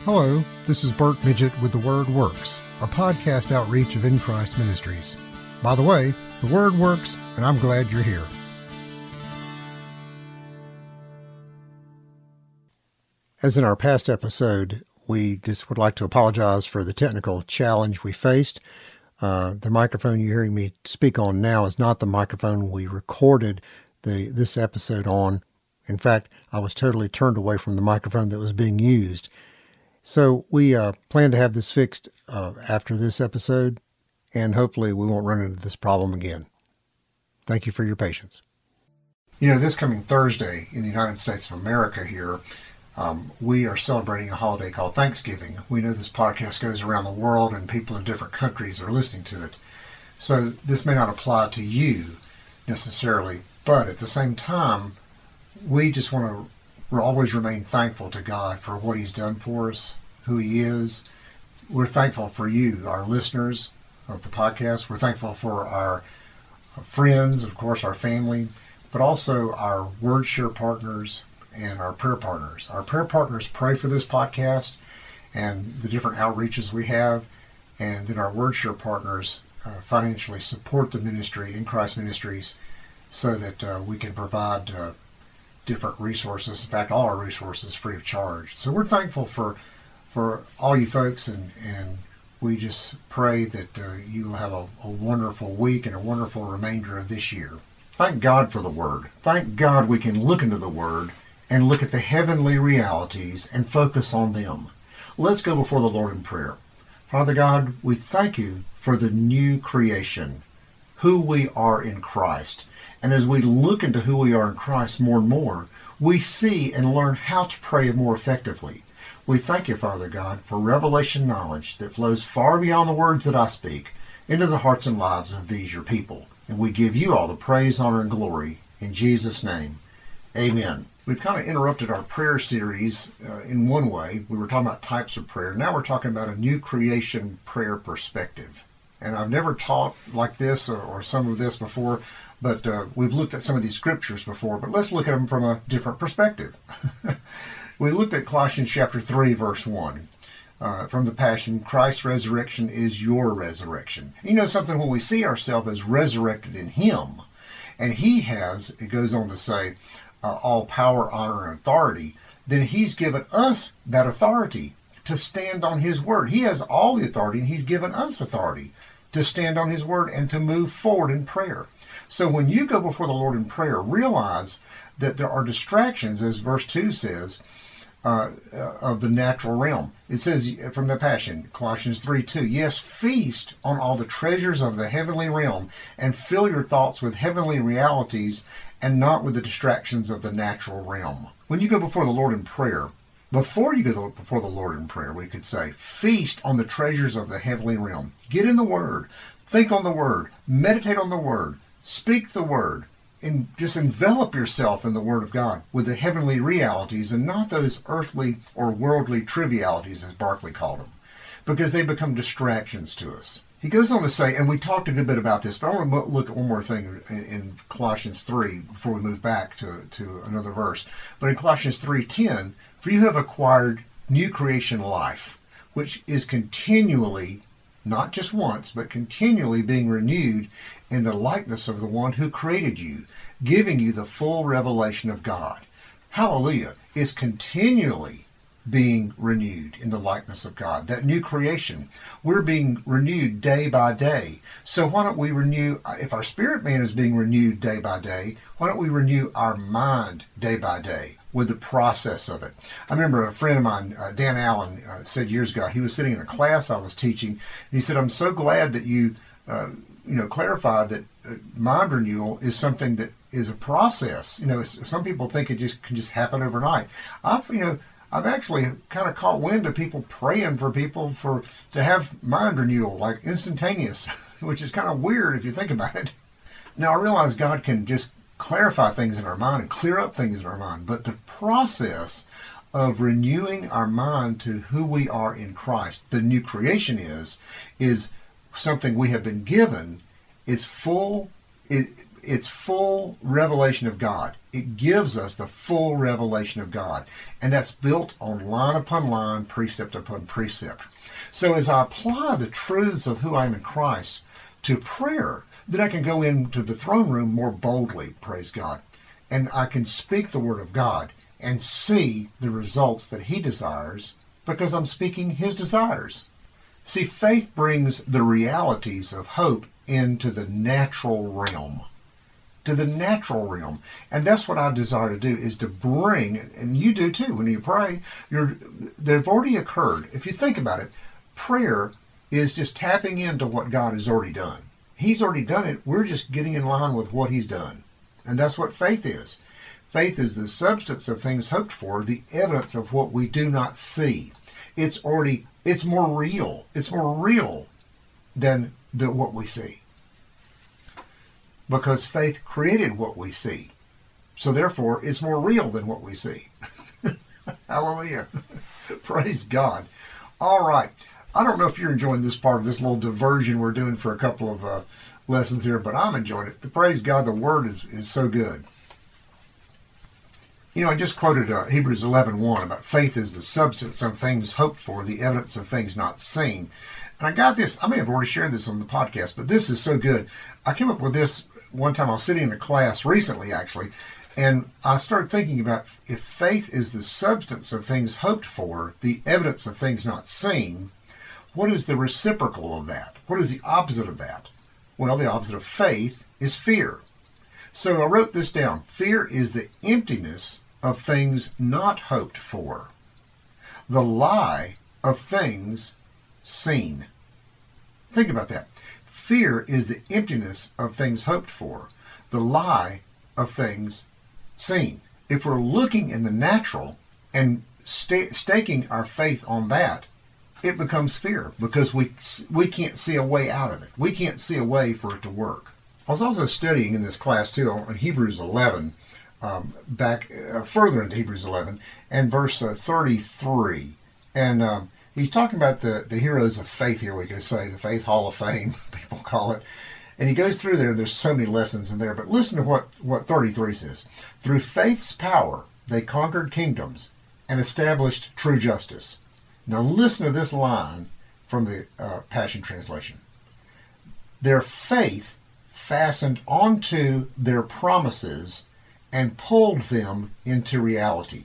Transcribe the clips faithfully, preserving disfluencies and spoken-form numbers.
Hello, this is Bert Midget with The Word Works, a podcast outreach of In Christ Ministries. By the way, The Word works, and I'm glad you're here. As in our past episode, we just would like to apologize for the technical challenge we faced. Uh, the microphone you're hearing me speak on now is not the microphone we recorded the this episode on. In fact, I was totally turned away from the microphone that was being used. So we uh, plan to have this fixed uh, after this episode, and hopefully we won't run into this problem again. Thank you for your patience. You know, this coming Thursday in the United States of America here, um, we are celebrating a holiday called Thanksgiving. We know this podcast goes around the world and people in different countries are listening to it. So this may not apply to you necessarily, but at the same time, we just want to we'll always remain thankful to God for what He's done for us, who He is. We're thankful for you, our listeners of the podcast. We're thankful for our friends, of course, our family, but also our WordShare partners and our prayer partners. Our prayer partners pray for this podcast and the different outreaches we have, and then our WordShare partners uh, financially support the ministry, In Christ Ministries, so that uh, we can provide uh, different resources, in fact, all our resources free of charge. So we're thankful for for all you folks, and, and we just pray that uh, you will have a, a wonderful week and a wonderful remainder of this year. Thank God for the Word. Thank God we can look into the Word and look at the heavenly realities and focus on them. Let's go before the Lord in prayer. Father God, we thank you for the new creation, who we are in Christ. And as we look into who we are in Christ more and more, we see and learn how to pray more effectively. We thank you, Father God, for revelation knowledge that flows far beyond the words that I speak into the hearts and lives of these your people. And we give you all the praise, honor, and glory in Jesus' name. Amen. We've kind of interrupted our prayer series uh, in one way. We were talking about types of prayer. Now we're talking about a new creation prayer perspective. And I've never taught like this or, or some of this before, but uh, we've looked at some of these scriptures before, but let's look at them from a different perspective. We looked at Colossians chapter three, verse one. Uh, from the Passion, Christ's resurrection is your resurrection. You know something, when we see ourselves as resurrected in Him, and He has, it goes on to say, uh, all power, honor, and authority, then He's given us that authority to stand on His word. He has all the authority, and He's given us authority to stand on His word and to move forward in prayer. So when you go before the Lord in prayer, realize that there are distractions, as verse two says, uh, of the natural realm. It says from the Passion, Colossians three two, yes, feast on all the treasures of the heavenly realm and fill your thoughts with heavenly realities and not with the distractions of the natural realm. When you go before the Lord in prayer, before you go before the Lord in prayer, we could say, feast on the treasures of the heavenly realm. Get in the Word. Think on the Word. Meditate on the Word. Speak the Word. And just envelop yourself in the Word of God with the heavenly realities and not those earthly or worldly trivialities, as Barclay called them, because they become distractions to us. He goes on to say, and we talked a good bit about this, but I want to look at one more thing in, in Colossians three before we move back to, to another verse. But in Colossians three ten, for you have acquired new creation life, which is continually, not just once, but continually being renewed in the likeness of the one who created you, giving you the full revelation of God. Hallelujah. Is continually being renewed in the likeness of God. That new creation, we're being renewed day by day. So why don't we renew, if our spirit man is being renewed day by day, why don't we renew our mind day by day with the process of it? I remember a friend of mine, uh, Dan Allen, uh, said years ago, he was sitting in a class I was teaching, and he said, I'm so glad that you, uh, you know, clarified that uh, mind renewal is something that is a process. You know, some people think it just can just happen overnight. I've, you know, I've actually kind of caught wind of people praying for people for to have mind renewal, like instantaneous, which is kind of weird if you think about it. Now, I realize God can just clarify things in our mind and clear up things in our mind, but the process of renewing our mind to who we are in Christ, the new creation is, is something we have been given. It's full, it, it's full revelation of God. It gives us the full revelation of God. And that's built on line upon line, precept upon precept. So as I apply the truths of who I am in Christ to prayer, then I can go into the throne room more boldly, praise God. And I can speak the word of God and see the results that he desires because I'm speaking his desires. See, faith brings the realities of hope into the natural realm. To the natural realm. And that's what I desire to do, is to bring, and you do too when you pray, you're, they've already occurred. If you think about it, prayer is just tapping into what God has already done. He's already done it. We're just getting in line with what he's done. And that's what faith is. Faith is the substance of things hoped for, the evidence of what we do not see. It's already, it's more real. It's more real than the, what we see. Because faith created what we see. So therefore, it's more real than what we see. Hallelujah. Praise God. All right. I don't know if you're enjoying this part of this little diversion we're doing for a couple of uh, lessons here, but I'm enjoying it. Praise God, the Word is, is so good. You know, I just quoted uh, Hebrews eleven one about faith is the substance of things hoped for, the evidence of things not seen. And I got this, I may have already shared this on the podcast, but this is so good. I came up with this one time. I was sitting in a class recently, actually, and I started thinking about if faith is the substance of things hoped for, the evidence of things not seen, what is the reciprocal of that? What is the opposite of that? Well, the opposite of faith is fear. So I wrote this down. Fear is the emptiness of things not hoped for, the lie of things seen. Think about that. Fear is the emptiness of things hoped for, the lie of things seen. If we're looking in the natural and st- staking our faith on that, it becomes fear because we we can't see a way out of it. We can't see a way for it to work. I was also studying in this class too on Hebrews eleven, um, back uh, further into Hebrews eleven and verse uh, thirty-three. And um, he's talking about the, the heroes of faith here, we could say, the Faith Hall of Fame, people call it. And he goes through there, there's so many lessons in there, but listen to what, what thirty-three says. Through faith's power, they conquered kingdoms and established true justice. Now listen to this line from the uh, Passion Translation. Their faith fastened onto their promises and pulled them into reality.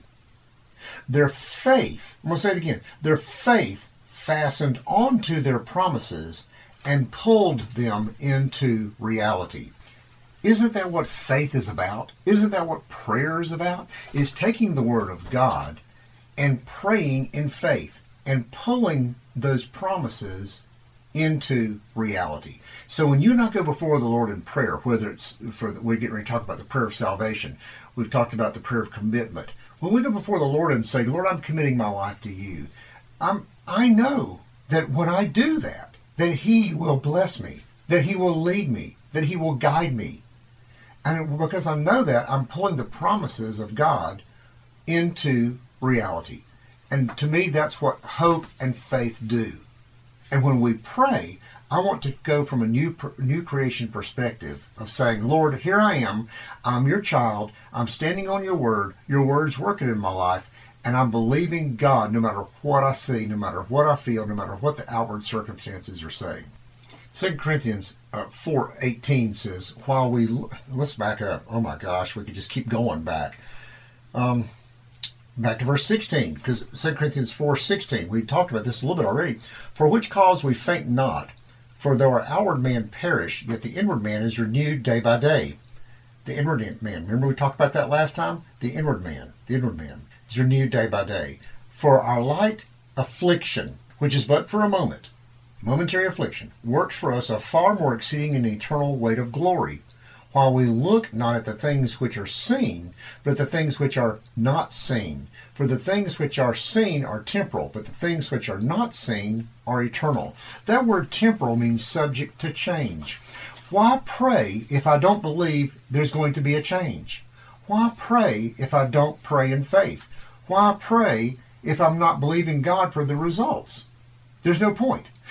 Their faith, I'm going to say it again, their faith fastened onto their promises and pulled them into reality. Isn't that what faith is about? Isn't that what prayer is about? Is taking the Word of God and praying in faith and pulling those promises into reality. So when you and I go before the Lord in prayer, whether it's for the, we're getting ready to talk about the prayer of salvation, we've talked about the prayer of commitment. When we go before the Lord and say, Lord, I'm committing my life to you, I'm, I know that when I do that, that he will bless me, that he will lead me, that he will guide me. And because I know that, I'm pulling the promises of God into reality. And to me, that's what hope and faith do. And when we pray, I want to go from a new new creation perspective of saying, Lord, here I am. I'm your child. I'm standing on your word. Your word's working in my life. And I'm believing God no matter what I see, no matter what I feel, no matter what the outward circumstances are saying. Second Corinthians uh, four eighteen says, while we... Let's back up. Oh my gosh, we could just keep going back. Um... Back to verse sixteen, because Second Corinthians four sixteen, we talked about this a little bit already. For which cause we faint not, for though our outward man perish, yet the inward man is renewed day by day. The inward man, remember we talked about that last time? The inward man, the inward man is renewed day by day. For our light affliction, which is but for a moment, momentary affliction, works for us a far more exceeding and eternal weight of glory, while we look not at the things which are seen, but at the things which are not seen. For the things which are seen are temporal, but the things which are not seen are eternal. That word temporal means subject to change. Why pray if I don't believe there's going to be a change? Why pray if I don't pray in faith? Why pray if I'm not believing God for the results? There's no point.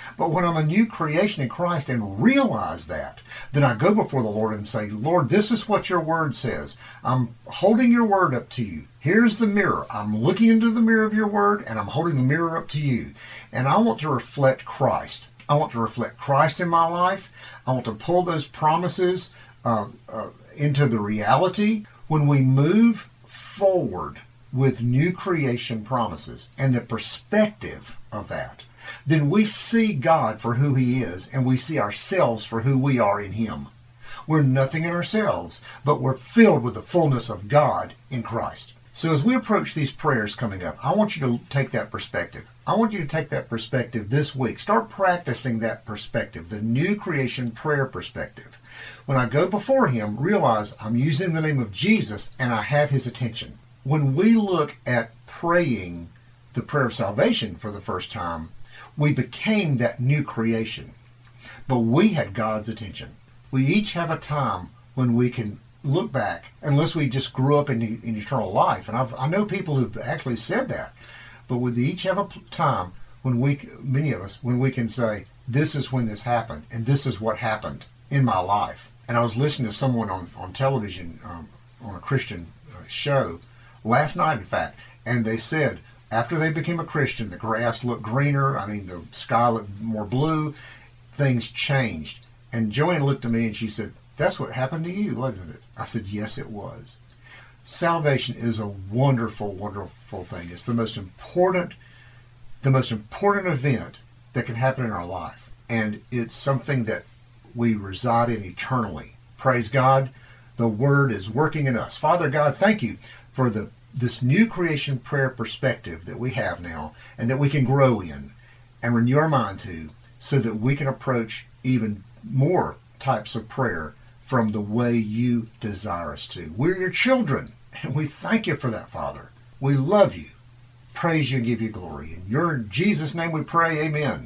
But when I'm a new creation in Christ and realize that, then I go before the Lord and say, Lord, this is what your word says. I'm holding your word up to you. Here's the mirror. I'm looking into the mirror of your word, and I'm holding the mirror up to you. And I want to reflect Christ. I want to reflect Christ in my life. I want to pull those promises uh, uh, into the reality. When we move forward with new creation promises and the perspective of that, then we see God for who he is, and we see ourselves for who we are in him. We're nothing in ourselves, but we're filled with the fullness of God in Christ. So as we approach these prayers coming up, I want you to take that perspective. I want you to take that perspective this week. Start practicing that perspective, the new creation prayer perspective. When I go before him, realize I'm using the name of Jesus and I have his attention. When we look at praying the prayer of salvation for the first time, we became that new creation. But we had God's attention. We each have a time when we can look back, unless we just grew up in, in eternal life. And I've, I know people who've actually said that. But we each have a time when we, many of us, when we can say, this is when this happened, and this is what happened in my life. And I was listening to someone on, on television, um, on a Christian uh, show, last night, in fact, and they said, after they became a Christian, the grass looked greener, I mean, the sky looked more blue, things changed. And Joanne looked at me and she said, that's what happened to you, wasn't it? I said, yes, it was. Salvation is a wonderful, wonderful thing. It's the most important, the most important event that can happen in our life. And it's something that we reside in eternally. Praise God. The Word is working in us. Father God, thank you for the this new creation prayer perspective that we have now and that we can grow in and renew our mind to, so that we can approach even more types of prayer from the way you desire us to. We're your children, and we thank you for that, Father. We love you, praise you, and give you glory. In your Jesus' name we pray, amen.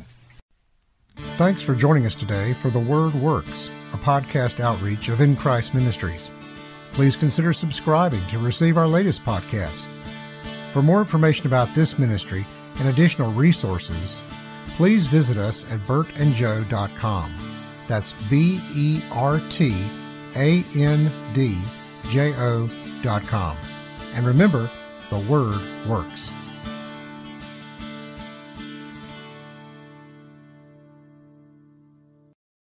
Thanks for joining us today for The Word Works, a podcast outreach of In Christ Ministries. Please consider subscribing to receive our latest podcasts. For more information about this ministry and additional resources, please visit us at bert and joe dot com. That's B E R T A N D J O dot com. And remember, the Word works.